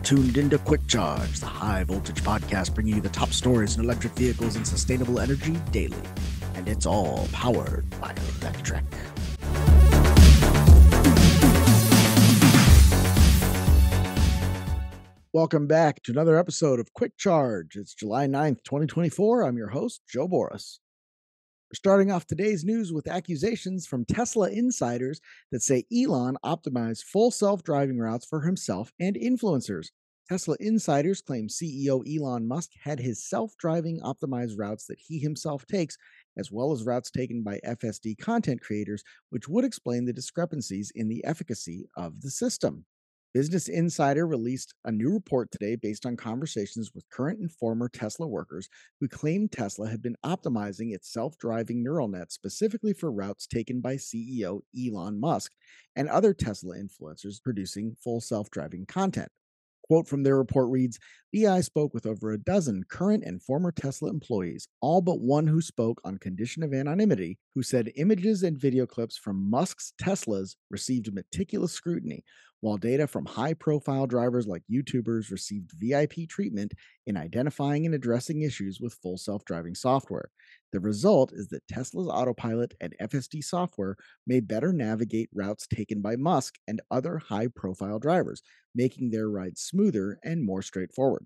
tuned into Quick Charge, the high voltage podcast bringing you the top stories in electric vehicles and sustainable energy daily. And it's all powered by electric. Welcome back to another episode of Quick Charge. It's July 9th, 2024. I'm your host, Joe Boris. We're starting off today's news with accusations from Tesla insiders that say Elon optimized full self-driving routes for himself and influencers. Tesla insiders claim CEO Elon Musk had his self-driving optimized routes that he himself takes, as well as routes taken by FSD content creators, which would explain the discrepancies in the efficacy of the system. Business Insider released a new report today based on conversations with current and former Tesla workers who claimed Tesla had been optimizing its self-driving neural net specifically for routes taken by CEO Elon Musk and other Tesla influencers producing full self-driving content. Quote from their report reads, BI spoke with over a dozen current and former Tesla employees, all but one who spoke on condition of anonymity, who said images and video clips from Musk's Teslas received meticulous scrutiny, while data from high-profile drivers like YouTubers received VIP treatment in identifying and addressing issues with full self-driving software. The result is that Tesla's autopilot and FSD software may better navigate routes taken by Musk and other high-profile drivers, making their rides smoother and more straightforward.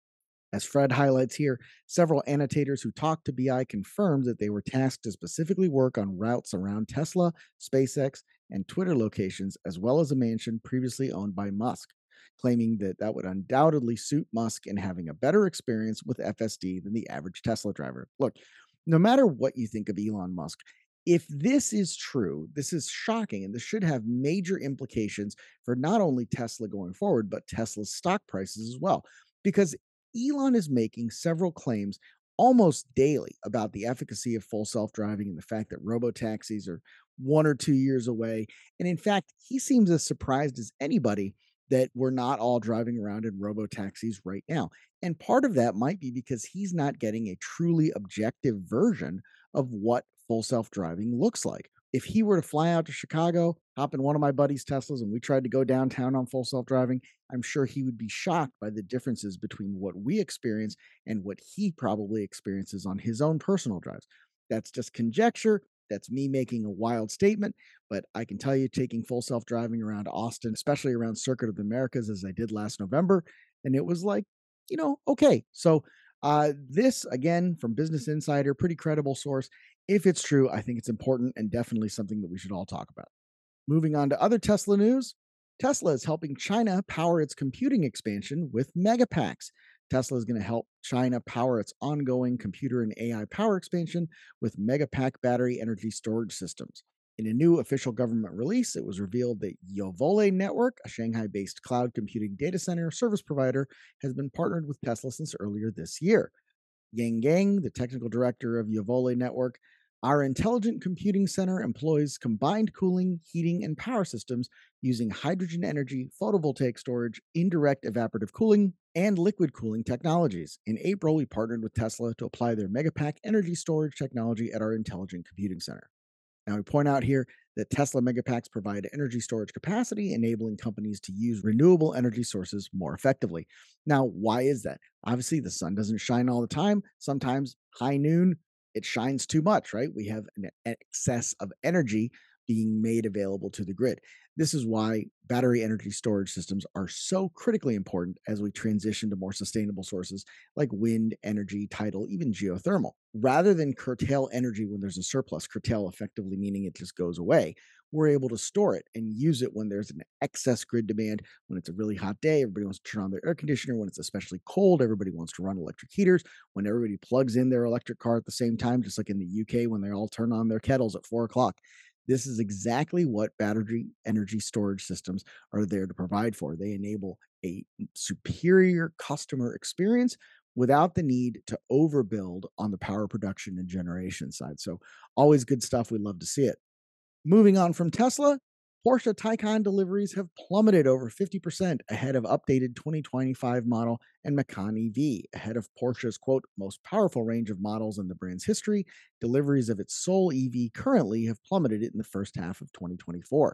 As Fred highlights here, several annotators who talked to BI confirmed that they were tasked to specifically work on routes around Tesla, SpaceX, and Twitter locations, as well as a mansion previously owned by Musk, claiming that that would undoubtedly suit Musk in having a better experience with FSD than the average Tesla driver. Look, no matter what you think of Elon Musk, if this is true, this is shocking, and this should have major implications for not only Tesla going forward, but Tesla's stock prices as well. Because Elon is making several claims almost daily about the efficacy of full self-driving and the fact that robotaxis are 1 or 2 years away. And in fact, he seems as surprised as anybody that we're not all driving around in robotaxis right now. And part of that might be because he's not getting a truly objective version of what full self-driving looks like. If he were to fly out to Chicago, hop in one of my buddy's Teslas, and we tried to go downtown on full self-driving, I'm sure he would be shocked by the differences between what we experience and what he probably experiences on his own personal drives. That's just conjecture. That's me making a wild statement, but I can tell you taking full self-driving around Austin, especially around Circuit of the Americas, as I did last November, and it was like, okay. So this, again, from Business Insider, pretty credible source. If it's true, I think it's important and definitely something that we should all talk about. Moving on to other Tesla news, Tesla is helping China power its computing expansion with Megapacks. Tesla is going to help China power its ongoing computer and AI power expansion with Megapack battery energy storage systems. In a new official government release, it was revealed that Yovole Network, a Shanghai-based cloud computing data center service provider, has been partnered with Tesla since earlier this year. Yang Gang, the technical director of Yovole Network, our intelligent computing center employs combined cooling, heating, and power systems using hydrogen energy, photovoltaic storage, indirect evaporative cooling, and liquid cooling technologies. In April, we partnered with Tesla to apply their Megapack energy storage technology at our intelligent computing center. Now, we point out here that Tesla Megapacks provide energy storage capacity, enabling companies to use renewable energy sources more effectively. Now, why is that? Obviously, the sun doesn't shine all the time. Sometimes high noon, it shines too much, right? We have an excess of energy being made available to the grid. This is why battery energy storage systems are so critically important as we transition to more sustainable sources like wind, energy, tidal, even geothermal. Rather than curtail energy when there's a surplus, curtail effectively meaning it just goes away, we're able to store it and use it when there's an excess grid demand. When it's a really hot day, everybody wants to turn on their air conditioner. When it's especially cold, everybody wants to run electric heaters. When everybody plugs in their electric car at the same time, just like in the UK when they all turn on their kettles at 4 o'clock. This is exactly what battery energy storage systems are there to provide for. They enable a superior customer experience without the need to overbuild on the power production and generation side. So always good stuff. We love to see it. Moving on from Tesla, Porsche Taycan deliveries have plummeted over 50% ahead of updated 2025 model and Macan EV. Ahead of Porsche's, quote, most powerful range of models in the brand's history, deliveries of its sole EV currently have plummeted in the first half of 2024.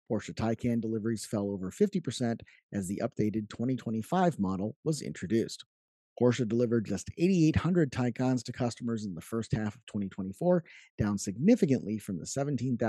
Porsche Taycan deliveries fell over 50% as the updated 2025 model was introduced. Porsche delivered just 8,800 Taycans to customers in the first half of 2024, down significantly from the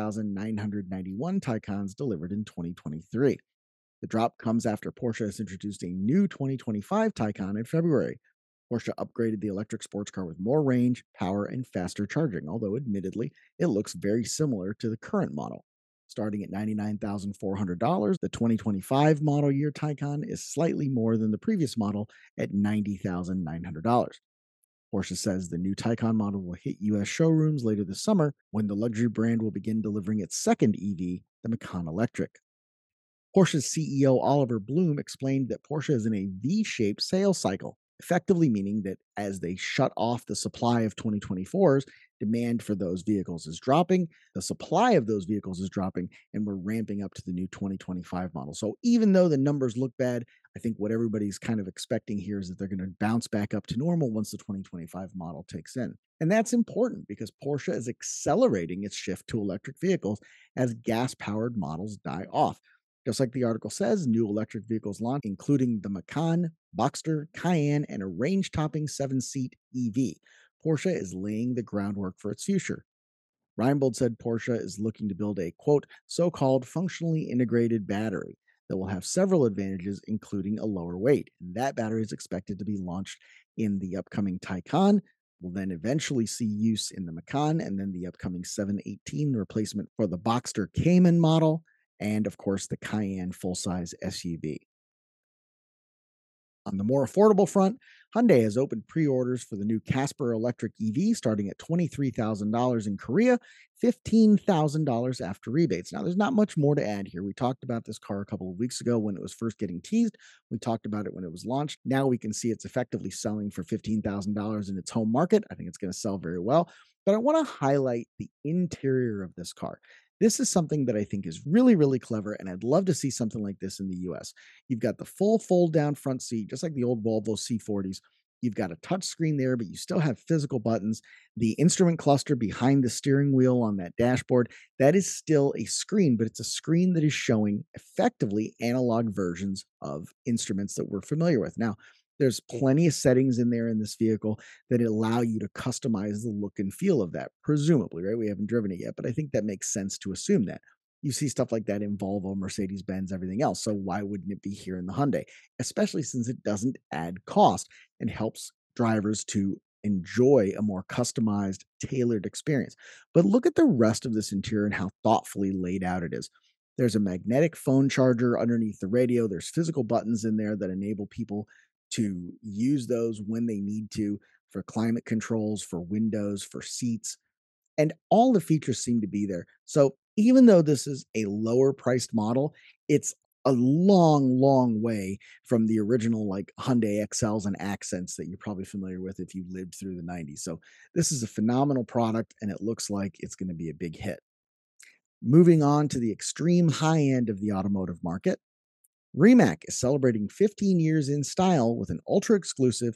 17,991 Taycans delivered in 2023. The drop comes after Porsche has introduced a new 2025 Taycan in February. Porsche upgraded the electric sports car with more range, power, and faster charging, although admittedly, it looks very similar to the current model. Starting at $99,400, the 2025 model year Taycan is slightly more than the previous model at $90,900. Porsche says the new Taycan model will hit US showrooms later this summer when the luxury brand will begin delivering its second EV, the Macan Electric. Porsche's CEO Oliver Bloom explained that Porsche is in a V shaped sales cycle, effectively meaning that as they shut off the supply of 2024s, demand for those vehicles is dropping, the supply of those vehicles is dropping, and we're ramping up to the new 2025 model. So even though the numbers look bad, I think what everybody's kind of expecting here is that they're going to bounce back up to normal once the 2025 model takes in. And that's important because Porsche is accelerating its shift to electric vehicles as gas powered models die off. Just like the article says, new electric vehicles launch, including the Macan, Boxster, Cayenne, and a range topping 7-seat EV. Porsche is laying the groundwork for its future. Reinbold said Porsche is looking to build a quote, so called functionally integrated battery that will have several advantages, including a lower weight. And that battery is expected to be launched in the upcoming Taycan. Will then eventually see use in the Macan and then the upcoming 718 replacement for the Boxster Cayman model, and of course the Cayenne full size SUV. On the more affordable front, Hyundai has opened pre orders for the new Casper electric EV starting at $23,000 in Korea, $15,000 after rebates. Now, there's not much more to add here. We talked about this car a couple of weeks ago when it was first getting teased. We talked about it when it was launched. Now we can see it's effectively selling for $15,000 in its home market. I think it's going to sell very well. But I want to highlight the interior of this car. This is something that I think is really, really clever, and I'd love to see something like this in the US. You've got the full fold down front seat, just like the old Volvo C40s. You've got a touch screen there, but you still have physical buttons. The instrument cluster behind the steering wheel on that dashboard, that is still a screen, but it's a screen that is showing effectively analog versions of instruments that we're familiar with. Now, there's plenty of settings in there in this vehicle that allow you to customize the look and feel of that, presumably, right? We haven't driven it yet, but I think that makes sense to assume that. You see stuff like that in Volvo, Mercedes Benz, everything else. So why wouldn't it be here in the Hyundai? Especially since it doesn't add cost and helps drivers to enjoy a more customized, tailored experience. But look at the rest of this interior and how thoughtfully laid out it is. There's a magnetic phone charger underneath the radio. There's physical buttons in there that enable people to use those when they need to for climate controls, for windows, for seats, and all the features seem to be there. So even though this is a lower priced model, it's a long, long way from the original like Hyundai XLs and Accents that you're probably familiar with if you lived through the 90s. So this is a phenomenal product and it looks like it's going to be a big hit. Moving on to the extreme high end of the automotive market, Rimac is celebrating 15 years in style with an ultra exclusive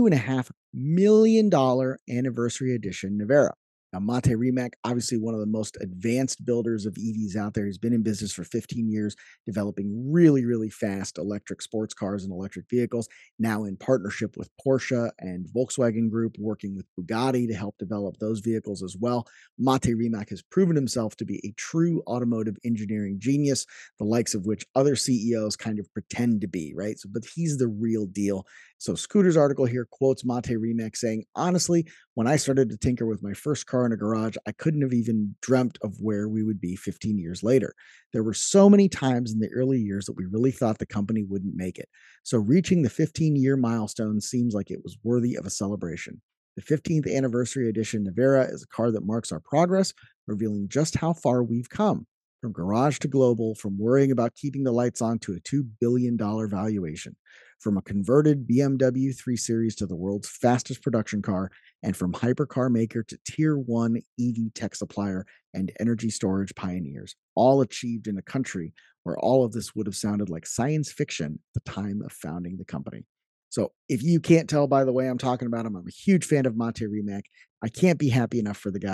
$2.5 million anniversary edition Navara. Now, Mate Rimac, obviously one of the most advanced builders of EVs out there. He's been in business for 15 years, developing really, really fast electric sports cars and electric vehicles. Now in partnership with Porsche and Volkswagen Group, working with Bugatti to help develop those vehicles as well. Mate Rimac has proven himself to be a true automotive engineering genius, the likes of which other CEOs kind of pretend to be, right? So, but he's the real deal. So Scooter's article here quotes Mate Rimac saying, honestly, when I started to tinker with my first car in a garage, I couldn't have even dreamt of where we would be 15 years later. There were so many times in the early years that we really thought the company wouldn't make it. So reaching the 15-year milestone seems like it was worthy of a celebration. The 15th anniversary edition Navara is a car that marks our progress, revealing just how far we've come. From garage to global, from worrying about keeping the lights on to a $2 billion valuation, from a converted BMW 3 Series to the world's fastest production car, and from hypercar maker to tier one EV tech supplier and energy storage pioneers, all achieved in a country where all of this would have sounded like science fiction at the time of founding the company. So, if you can't tell by the way I'm talking about him, I'm a huge fan of Mate Rimac. I can't be happy enough for the guy.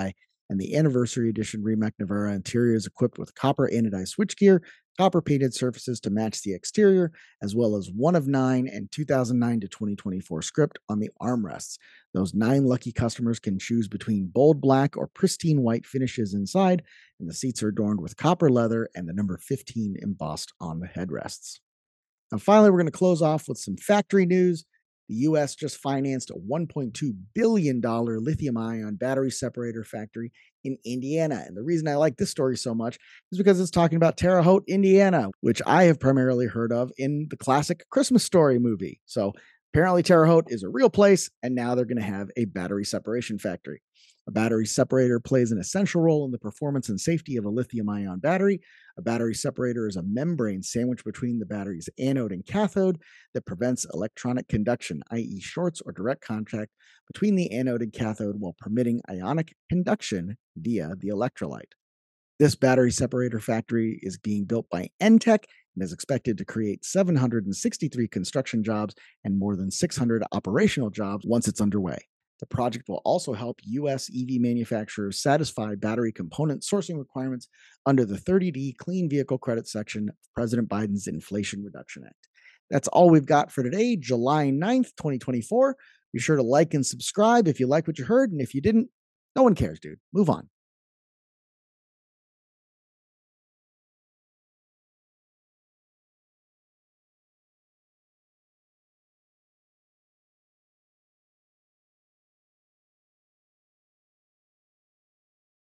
And the Anniversary Edition Rimac Nevera interior is equipped with copper anodized switchgear, copper painted surfaces to match the exterior, as well as 1 of 9 and 2009 to 2024 script on the armrests. Those 9 lucky customers can choose between bold black or pristine white finishes inside, and the seats are adorned with copper leather and the number 15 embossed on the headrests. Now, finally, we're going to close off with some factory news. The U.S. just financed a $1.2 billion lithium ion battery separator factory in Indiana. And the reason I like this story so much is because it's talking about Terre Haute, Indiana, which I have primarily heard of in the classic Christmas Story movie. So apparently, Terre Haute is a real place, and now they're going to have a battery separation factory. A battery separator plays an essential role in the performance and safety of a lithium ion battery. A battery separator is a membrane sandwiched between the battery's anode and cathode that prevents electronic conduction, i.e., shorts or direct contact between the anode and cathode while permitting ionic conduction via the electrolyte. This battery separator factory is being built by Entech and is expected to create 763 construction jobs and more than 600 operational jobs once it's underway. The project will also help U.S. EV manufacturers satisfy battery component sourcing requirements under the 30D Clean Vehicle Credit section of President Biden's Inflation Reduction Act. That's all we've got for today, July 9th, 2024. Be sure to like and subscribe if you like what you heard, and if you didn't, no one cares, dude. Move on.